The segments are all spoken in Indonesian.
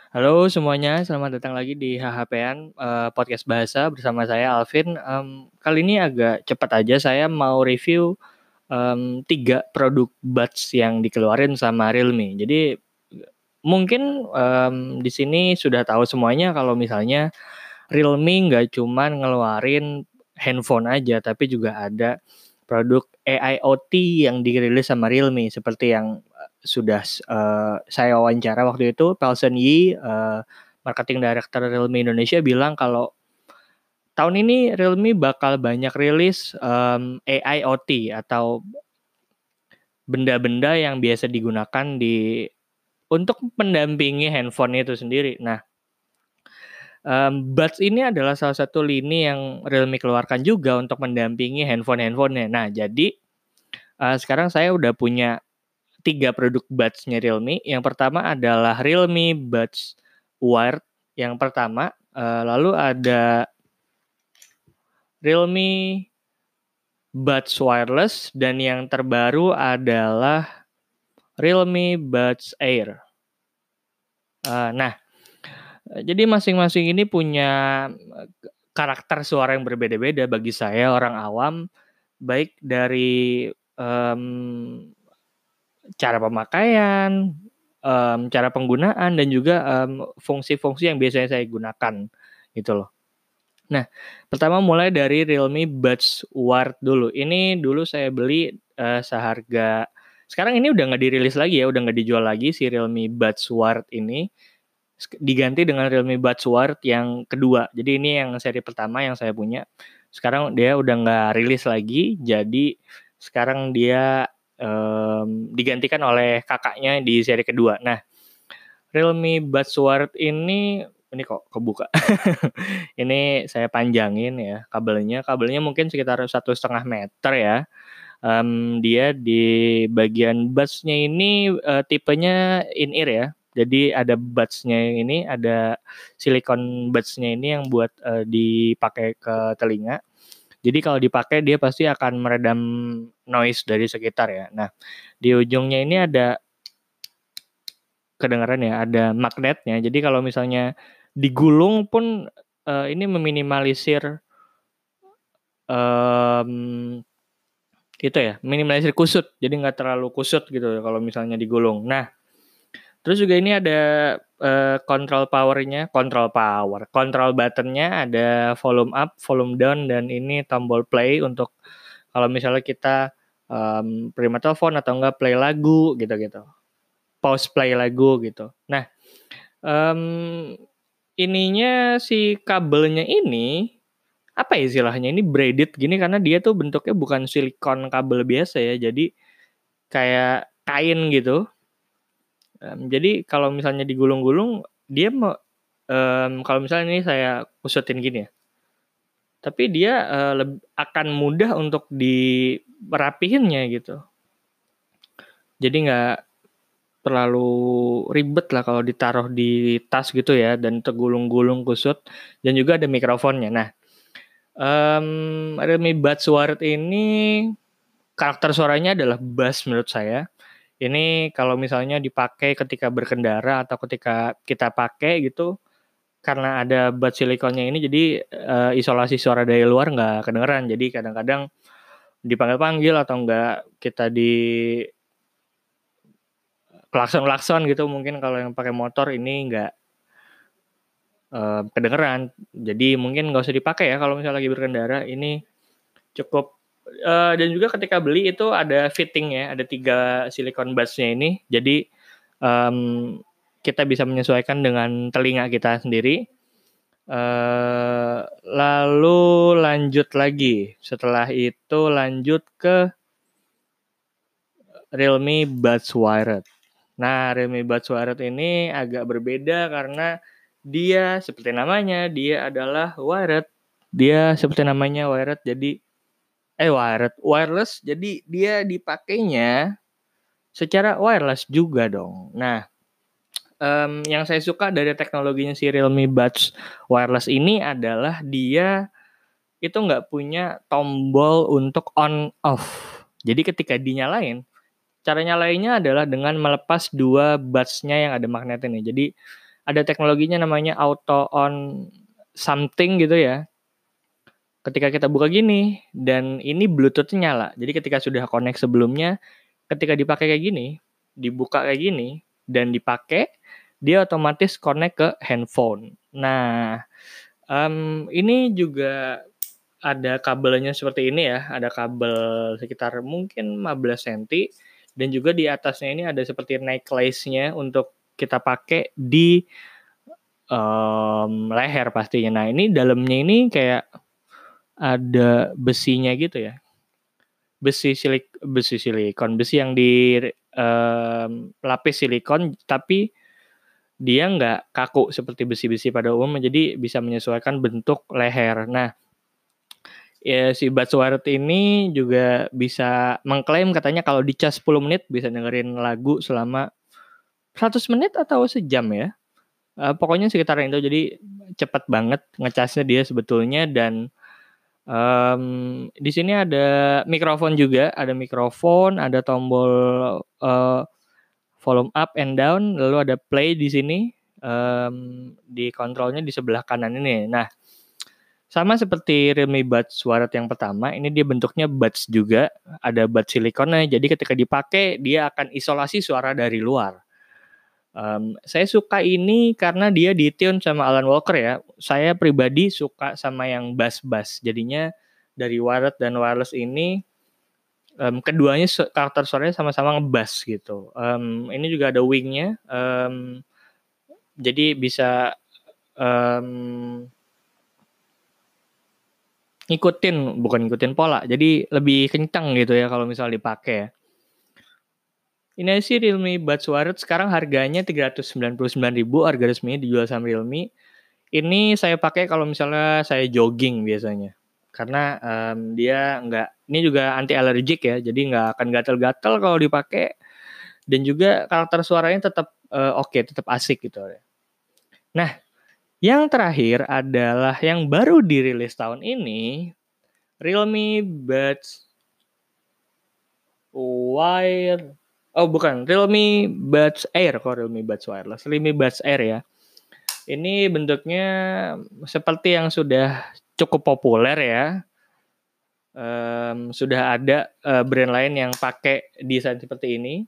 Halo semuanya, selamat datang lagi di HHP-an, podcast bahasa bersama saya Alvin. Kali ini agak cepat aja, saya mau review 3 produk buds yang dikeluarin sama Realme. Jadi mungkin di sini sudah tahu semuanya kalau misalnya Realme nggak cuman ngeluarin handphone aja, tapi juga ada produk AIoT yang dirilis sama Realme seperti yang sudah saya wawancara waktu itu. Pelson Yi, marketing director Realme Indonesia bilang kalau tahun ini Realme bakal banyak rilis AIoT atau benda-benda yang biasa digunakan untuk mendampingi handphone itu sendiri. Nah, Buds ini adalah salah satu lini yang Realme keluarkan juga untuk mendampingi handphone-handphonenya. Nah, jadi sekarang saya udah punya 3 produk buds-nya Realme. Yang pertama adalah Realme Buds Wired yang pertama, lalu ada Realme Buds Wireless, dan yang terbaru adalah Realme Buds Air. Nah, jadi masing-masing ini punya karakter suara yang berbeda-beda bagi saya orang awam, baik dari cara pemakaian, cara penggunaan, dan juga fungsi-fungsi yang biasanya saya gunakan gitu loh. Nah, pertama mulai dari Realme Buds Wired dulu. Ini dulu saya beli seharga, sekarang ini udah nggak dirilis lagi ya, udah nggak dijual lagi si Realme Buds Wired ini, diganti dengan Realme Buds Wired yang kedua. Jadi ini yang seri pertama yang saya punya. Sekarang dia udah nggak rilis lagi, jadi sekarang dia digantikan oleh kakaknya di seri kedua. Nah, Realme Buds Wired ini kok kebuka. Ini saya panjangin ya kabelnya. Kabelnya mungkin sekitar 1,5 meter ya. Dia di bagian buds-nya ini tipenya in-ear ya. Jadi ada buds-nya ini, ada silikon buds-nya ini yang buat dipakai ke telinga. Jadi kalau dipakai dia pasti akan meredam noise dari sekitar ya. Nah, di ujungnya ini ada, kedengaran ya, ada magnetnya. Jadi kalau misalnya digulung pun ini meminimalisir itu ya, minimalisir kusut. Jadi nggak terlalu kusut gitu ya kalau misalnya digulung. Nah, terus juga ini ada control buttonnya, ada volume up, volume down, dan ini tombol play untuk kalau misalnya kita prima telepon atau enggak play lagu gitu-gitu, pause play lagu gitu. Nah, ininya si kabelnya ini apa ya istilahnya, ini braided gini karena dia tuh bentuknya bukan silikon kabel biasa ya, jadi kayak kain gitu. Jadi kalau misalnya digulung-gulung dia kalau misalnya ini saya kusutin gini ya, tapi dia akan mudah untuk dirapihinnya gitu. Jadi nggak terlalu ribet lah kalau ditaruh di tas gitu ya, dan tergulung-gulung kusut, dan juga ada mikrofonnya. Nah, Realme Buds Wired ini karakter suaranya adalah bass menurut saya. Ini kalau misalnya dipakai ketika berkendara atau ketika kita pakai gitu, karena ada buds silikonnya ini, jadi isolasi suara dari luar nggak kedengeran. Jadi kadang-kadang dipanggil-panggil atau enggak kita di klakson-klakson gitu, mungkin kalau yang pakai motor ini nggak kedengeran. Jadi mungkin nggak usah dipakai ya kalau misalnya lagi berkendara. Ini cukup. Dan juga ketika beli itu ada fitting ya, ada 3 silikon buds-nya ini. Jadi kita bisa menyesuaikan dengan telinga kita sendiri. Lalu lanjut lagi. Setelah itu lanjut ke Realme Buds Wired. Nah, Realme Buds Wired ini agak berbeda karena dia seperti namanya, dia adalah wired. Dia seperti namanya wired, jadi wireless, jadi dia dipakainya secara wireless juga dong. Nah, yang saya suka dari teknologinya si Realme Buds Wireless ini adalah dia itu nggak punya tombol untuk on off. Jadi ketika dinyalain, cara nyalainnya adalah dengan melepas 2 buds-nya yang ada magnetnya nih. Jadi ada teknologinya namanya auto on something gitu ya. Ketika kita buka gini dan ini Bluetooth-nya nyala. Jadi ketika sudah connect sebelumnya, ketika dipakai kayak gini, dibuka kayak gini dan dipakai, dia otomatis connect ke handphone. Nah, ini juga ada kabelnya seperti ini ya, ada kabel sekitar mungkin 15 senti dan juga di atasnya ini ada seperti necklace-nya untuk kita pakai di leher pastinya. Nah, ini dalamnya ini kayak ada besinya gitu ya. Besi silikon, besi yang di lapis silikon tapi dia nggak kaku seperti besi-besi pada umumnya, jadi bisa menyesuaikan bentuk leher. Nah, ya si Buds Wired ini juga bisa mengklaim katanya kalau dicas 10 menit bisa dengerin lagu selama 100 menit atau sejam ya. Pokoknya sekitaran itu, jadi cepat banget ngecasnya dia sebetulnya. Dan di sini ada mikrofon juga, ada tombol volume up and down, lalu ada play di sini, di kontrolnya di sebelah kanan ini. Nah, sama seperti Realme Buds Wired yang pertama, ini dia bentuknya buds juga, ada buds silikonnya, jadi ketika dipakai dia akan isolasi suara dari luar. Saya suka ini karena dia di-tune sama Alan Walker ya. Saya pribadi suka sama yang bass-bass. Jadinya dari wired dan wireless ini keduanya karakter suaranya sama-sama ngebass gitu. Ini juga ada wing-nya. Jadi bisa bukan ngikutin pola. Jadi lebih kencang gitu ya kalau misal dipakai ya. Ini sih Realme Buds Wired sekarang harganya 399.000, harga resminya dijual sama Realme. Ini saya pakai kalau misalnya saya jogging biasanya. Karena dia ini juga anti alergik ya, jadi nggak akan gatel-gatel kalau dipakai. Dan juga karakter suaranya tetap oke, tetap asik gitu. Nah, yang terakhir adalah yang baru dirilis tahun ini, Realme Buds Wired. Oh bukan, Realme Buds Air kok, Realme Buds Wireless. Realme Buds Air ya. Ini bentuknya seperti yang sudah cukup populer ya. Sudah ada brand lain yang pakai desain seperti ini.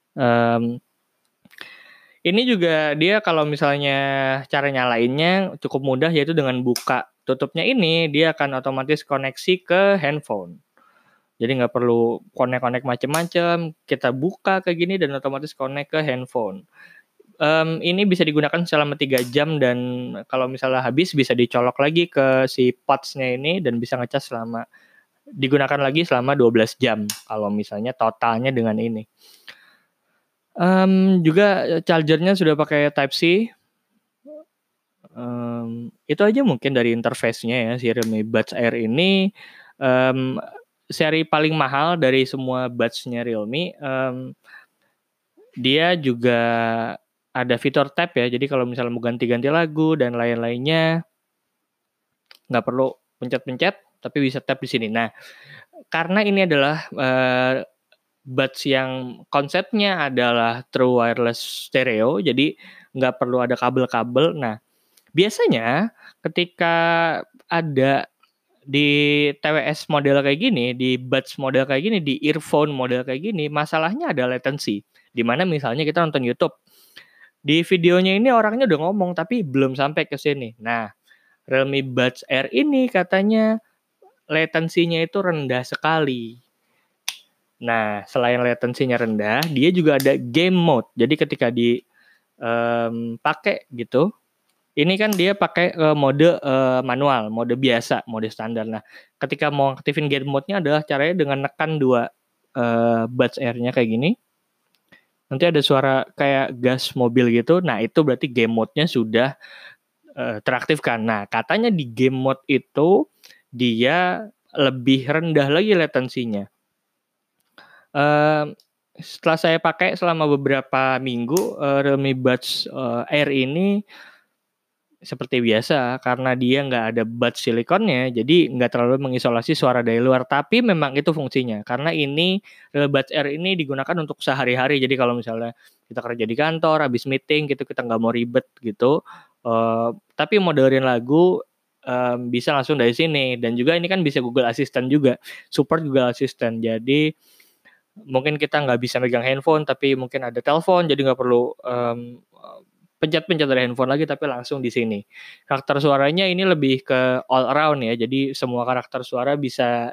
Ini juga dia kalau misalnya cara nyalainnya cukup mudah, yaitu dengan buka tutupnya ini dia akan otomatis koneksi ke handphone. Jadi nggak perlu connect macam-macam, kita buka kayak gini dan otomatis connect ke handphone. Ini bisa digunakan selama 3 jam dan kalau misalnya habis bisa dicolok lagi ke si pods-nya ini dan bisa ngecas digunakan lagi selama 12 jam kalau misalnya totalnya dengan ini. Juga chargernya sudah pakai Type-C. Itu aja mungkin dari interface-nya ya, si Realme Buds Air ini. Seri paling mahal dari semua buds-nya Realme. Dia juga ada fitur tap ya, jadi kalau misalnya mau ganti-ganti lagu dan lain-lainnya nggak perlu pencet-pencet, tapi bisa tap di sini. Nah, karena ini adalah buds yang konsepnya adalah true wireless stereo, jadi nggak perlu ada kabel-kabel. Nah, biasanya ketika ada di TWS model kayak gini, di buds model kayak gini, di earphone model kayak gini, masalahnya ada latency. Dimana misalnya kita nonton YouTube, di videonya ini orangnya udah ngomong tapi belum sampai ke sini. Nah, Realme Buds Air ini katanya latensinya itu rendah sekali. Nah, selain latensinya rendah, dia juga ada game mode. Jadi ketika pakai gitu, ini kan dia pakai mode manual, mode biasa, mode standar. Nah, ketika mau aktifin game mode-nya adalah caranya dengan nekan 2 Buds Air-nya kayak gini. Nanti ada suara kayak gas mobil gitu. Nah, itu berarti game mode-nya sudah teraktifkan. Nah, katanya di game mode itu dia lebih rendah lagi latensinya. Setelah saya pakai selama beberapa minggu, Realme Buds Air ini seperti biasa karena dia nggak ada buds silikonnya, jadi nggak terlalu mengisolasi suara dari luar. Tapi memang itu fungsinya karena ini Real Buds Air ini digunakan untuk sehari-hari. Jadi kalau misalnya kita kerja di kantor, habis meeting gitu, kita nggak mau ribet gitu, tapi mau dengerin lagu bisa langsung dari sini. Dan juga ini kan bisa Google Assistant juga, support Google Assistant. Jadi mungkin kita nggak bisa megang handphone, tapi mungkin ada telepon, jadi nggak perlu pencet-pencet dari handphone lagi, tapi langsung di sini. Karakter suaranya ini lebih ke all around ya, jadi semua karakter suara bisa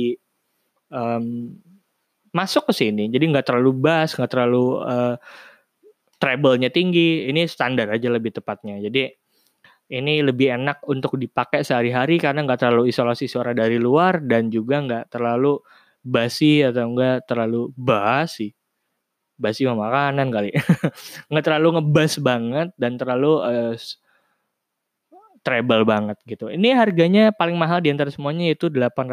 masuk ke sini, jadi nggak terlalu bass, nggak terlalu treble-nya tinggi, ini standar aja lebih tepatnya. Jadi ini lebih enak untuk dipakai sehari-hari karena nggak terlalu isolasi suara dari luar dan juga nggak terlalu basi atau nggak terlalu basi mah makanan kali. Nggak terlalu ngebas banget dan terlalu treble banget gitu. Ini harganya paling mahal di antara semuanya yaitu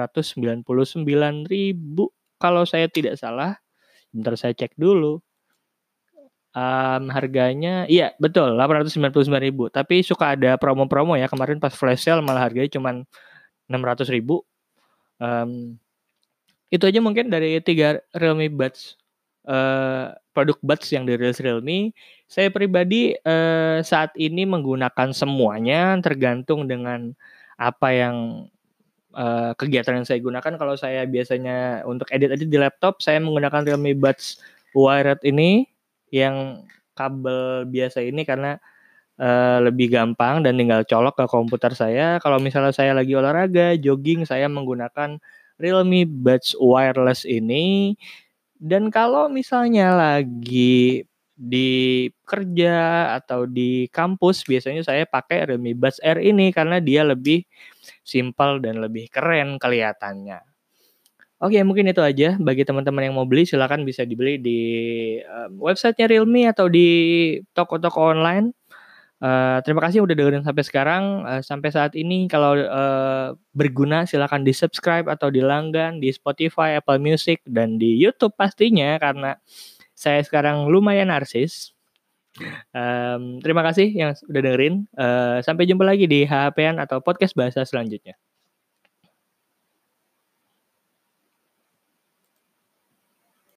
899.000 kalau saya tidak salah. Bentar saya cek dulu. Harganya iya betul 899.000. Tapi suka ada promo-promo ya. Kemarin pas flash sale malah harganya cuma 600.000. Itu aja mungkin dari 3 Realme Buds, produk buds yang dirilis Realme. Saya pribadi saat ini menggunakan semuanya tergantung dengan apa yang kegiatan yang saya gunakan. Kalau saya biasanya untuk edit-edit di laptop, saya menggunakan Realme Buds Wired ini yang kabel biasa ini karena lebih gampang dan tinggal colok ke komputer saya. Kalau misalnya saya lagi olahraga, jogging, saya menggunakan Realme Buds Wireless ini. Dan kalau misalnya lagi di kerja atau di kampus, biasanya saya pakai Realme Buds Air ini karena dia lebih simpel dan lebih keren kelihatannya. Oke, mungkin itu aja. Bagi teman-teman yang mau beli, silakan bisa dibeli di websitenya Realme atau di toko-toko online. Terima kasih udah dengerin sampai sekarang. Sampai saat ini kalau berguna silakan di-subscribe atau dilanggan di Spotify, Apple Music, dan di YouTube pastinya karena saya sekarang lumayan narsis. Terima kasih yang udah dengerin. Sampai jumpa lagi di HHP-an atau podcast bahasa selanjutnya.